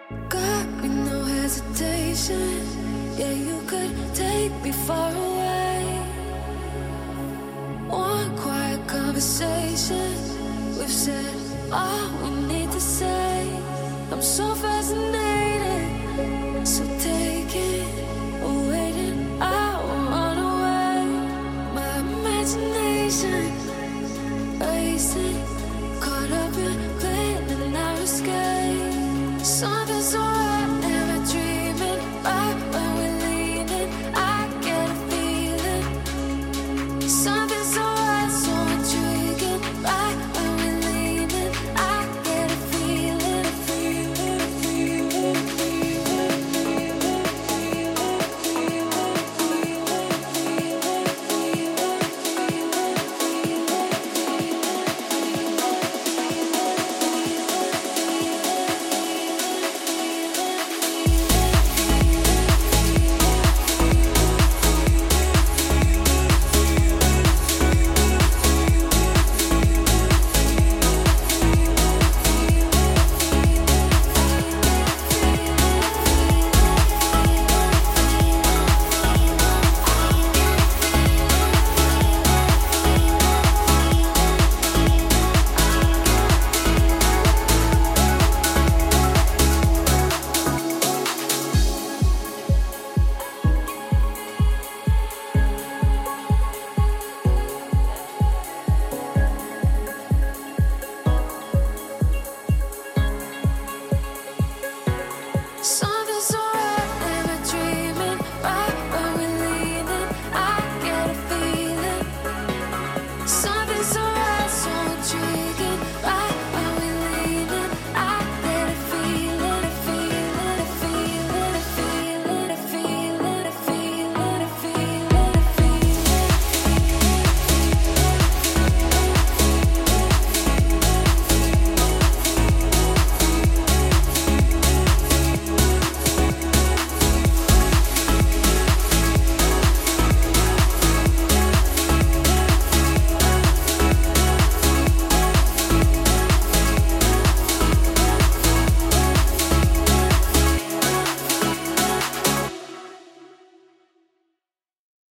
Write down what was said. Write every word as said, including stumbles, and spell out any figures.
Got me no hesitation. Yeah, you could take me far away. One quiet conversation. We've said all we need to say. I'm so fascinated. So take it away and I will run away. My imagination racing.